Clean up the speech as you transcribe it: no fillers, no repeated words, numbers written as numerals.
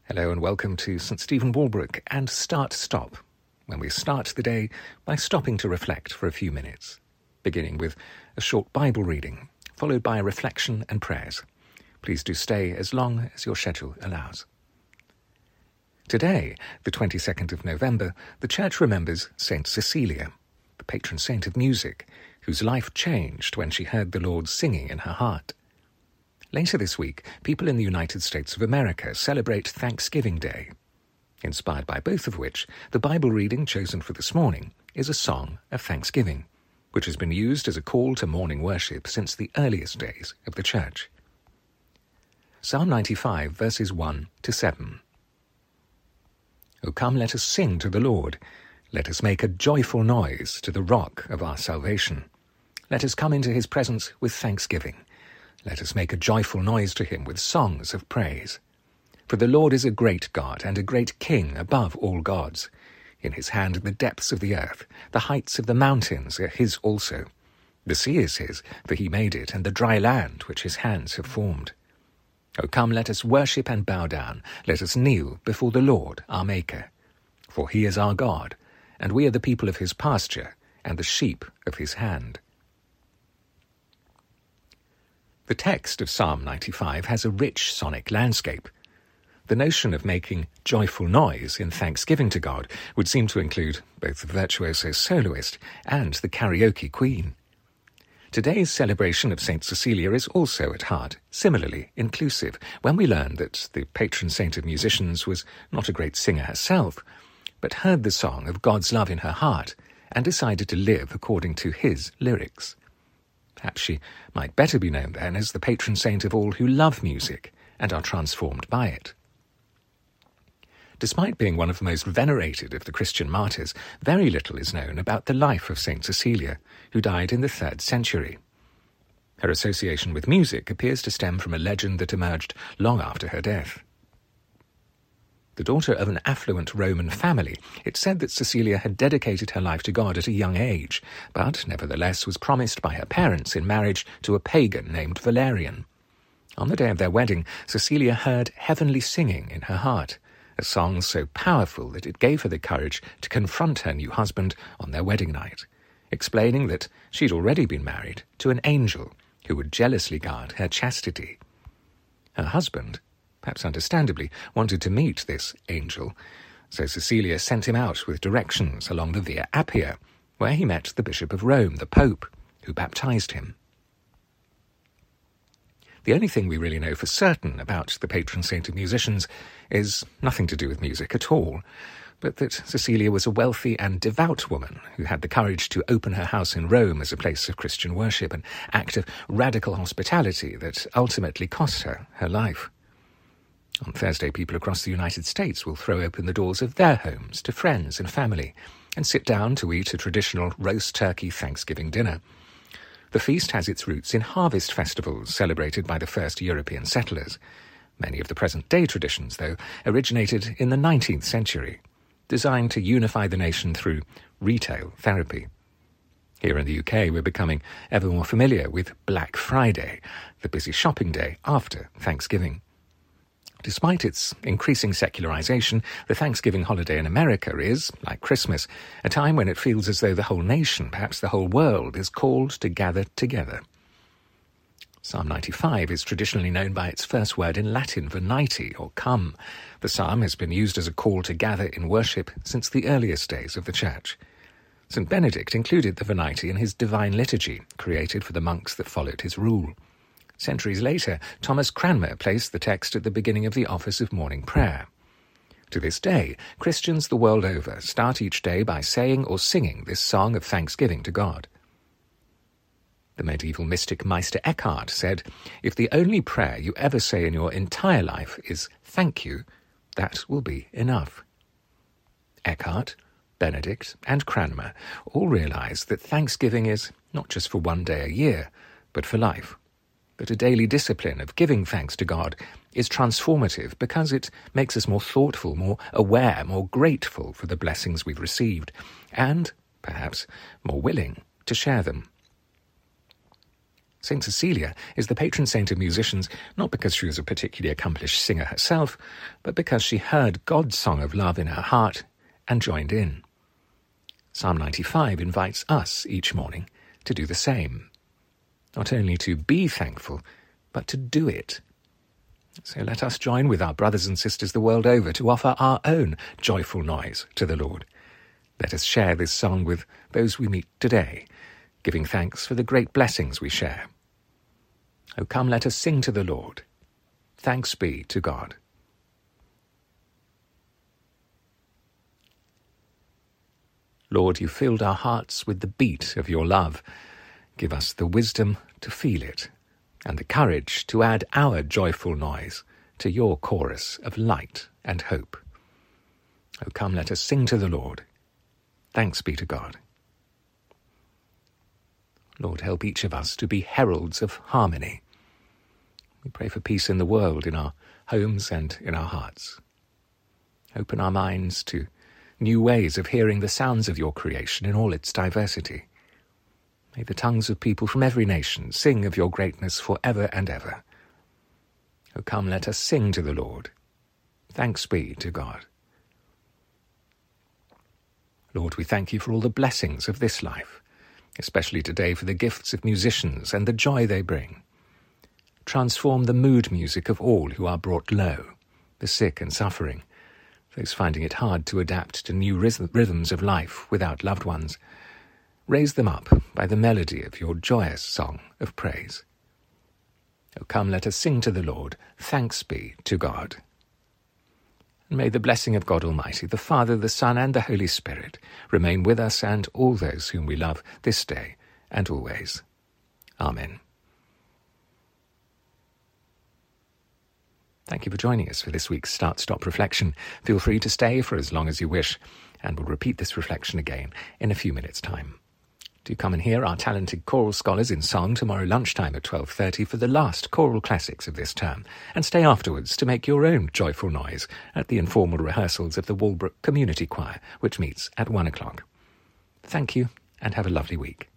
Hello and welcome to St Stephen Walbrook and Start Stop, when we start the day by stopping to reflect for a few minutes, beginning with a short Bible reading, followed by a reflection and prayers. Please do stay as long as your schedule allows. Today, the 22nd of November, the Church remembers Saint Cecilia, the patron saint of music, whose life changed when she heard the Lord singing in her heart. Later this week, people in the United States of America celebrate Thanksgiving Day. Inspired by both of which, the Bible reading chosen for this morning is a song of thanksgiving, which has been used as a call to morning worship since the earliest days of the Church. Psalm 95, verses 1 to 7. O come, let us sing to the Lord. Let us make a joyful noise to the rock of our salvation. Let us come into his presence with thanksgiving. Let us make a joyful noise to him with songs of praise. For the Lord is a great God and a great King above all gods. In his hand are the depths of the earth, the heights of the mountains are his also. The sea is his, for he made it, and the dry land which his hands have formed. O come, let us worship and bow down. Let us kneel before the Lord our Maker. For he is our God, and we are the people of his pasture, and the sheep of his hand. The text of Psalm 95 has a rich sonic landscape. The notion of making joyful noise in thanksgiving to God would seem to include both the virtuoso soloist and the karaoke queen. Today's celebration of Saint Cecilia is also at heart similarly inclusive, when we learn that the patron saint of musicians was not a great singer herself, but heard the song of God's love in her heart and decided to live according to his lyrics. Perhaps she might better be known then as the patron saint of all who love music and are transformed by it. Despite being one of the most venerated of the Christian martyrs, very little is known about the life of Saint Cecilia, who died in the 3rd century. Her association with music appears to stem from a legend that emerged long after her death. The daughter of an affluent Roman family, it's said that Cecilia had dedicated her life to God at a young age, but nevertheless was promised by her parents in marriage to a pagan named Valerian. On the day of their wedding, Cecilia heard heavenly singing in her heart, a song so powerful that it gave her the courage to confront her new husband on their wedding night, explaining that she'd already been married to an angel who would jealously guard her chastity. Her husband, perhaps understandably, wanted to meet this angel, so Cecilia sent him out with directions along the Via Appia, where he met the Bishop of Rome, the Pope, who baptized him. The only thing we really know for certain about the patron saint of musicians is nothing to do with music at all, but that Cecilia was a wealthy and devout woman who had the courage to open her house in Rome as a place of Christian worship, an act of radical hospitality that ultimately cost her her life. On Thursday, people across the United States will throw open the doors of their homes to friends and family and sit down to eat a traditional roast turkey Thanksgiving dinner. The feast has its roots in harvest festivals celebrated by the first European settlers. Many of the present-day traditions, though, originated in the 19th century, designed to unify the nation through retail therapy. Here in the UK, we're becoming ever more familiar with Black Friday, the busy shopping day after Thanksgiving. Despite its increasing secularization, the Thanksgiving holiday in America is, like Christmas, a time when it feels as though the whole nation, perhaps the whole world, is called to gather together. Psalm 95 is traditionally known by its first word in Latin, venite, or come. The psalm has been used as a call to gather in worship since the earliest days of the Church. St. Benedict included the venite in his Divine Liturgy, created for the monks that followed his rule. Centuries later, Thomas Cranmer placed the text at the beginning of the office of morning prayer. To this day, Christians the world over start each day by saying or singing this song of thanksgiving to God. The medieval mystic Meister Eckhart said, "If the only prayer you ever say in your entire life is thank you, that will be enough." Eckhart, Benedict, and Cranmer all realized that thanksgiving is not just for one day a year, but for life. That a daily discipline of giving thanks to God is transformative because it makes us more thoughtful, more aware, more grateful for the blessings we've received, and, perhaps, more willing to share them. St. Cecilia is the patron saint of musicians not because she was a particularly accomplished singer herself, but because she heard God's song of love in her heart and joined in. Psalm 95 invites us each morning to do the same, not only to be thankful, but to do it. So let us join with our brothers and sisters the world over to offer our own joyful noise to the Lord. Let us share this song with those we meet today, giving thanks for the great blessings we share. Oh, come, let us sing to the Lord. Thanks be to God. Lord, you filled our hearts with the beat of your love. Give us the wisdom to feel it and the courage to add our joyful noise to your chorus of light and hope. Oh, come, let us sing to the Lord. Thanks be to God. Lord, help each of us to be heralds of harmony. We pray for peace in the world, in our homes and in our hearts. Open our minds to new ways of hearing the sounds of your creation in all its diversity. May the tongues of people from every nation sing of your greatness for ever and ever. Oh, come, let us sing to the Lord. Thanks be to God. Lord, we thank you for all the blessings of this life, especially today for the gifts of musicians and the joy they bring. Transform the mood music of all who are brought low, the sick and suffering, those finding it hard to adapt to new rhythms of life without loved ones. Raise them up by the melody of your joyous song of praise. Oh, come, let us sing to the Lord. Thanks be to God. And may the blessing of God Almighty, the Father, the Son, and the Holy Spirit remain with us and all those whom we love this day and always. Amen. Thank you for joining us for this week's Start-Stop Reflection. Feel free to stay for as long as you wish, and we'll repeat this reflection again in a few minutes' time. Do come and hear our talented choral scholars in song tomorrow lunchtime at 12:30 for the last choral classics of this term, and stay afterwards to make your own joyful noise at the informal rehearsals of the Walbrook Community Choir, which meets at 1 o'clock. Thank you, and have a lovely week.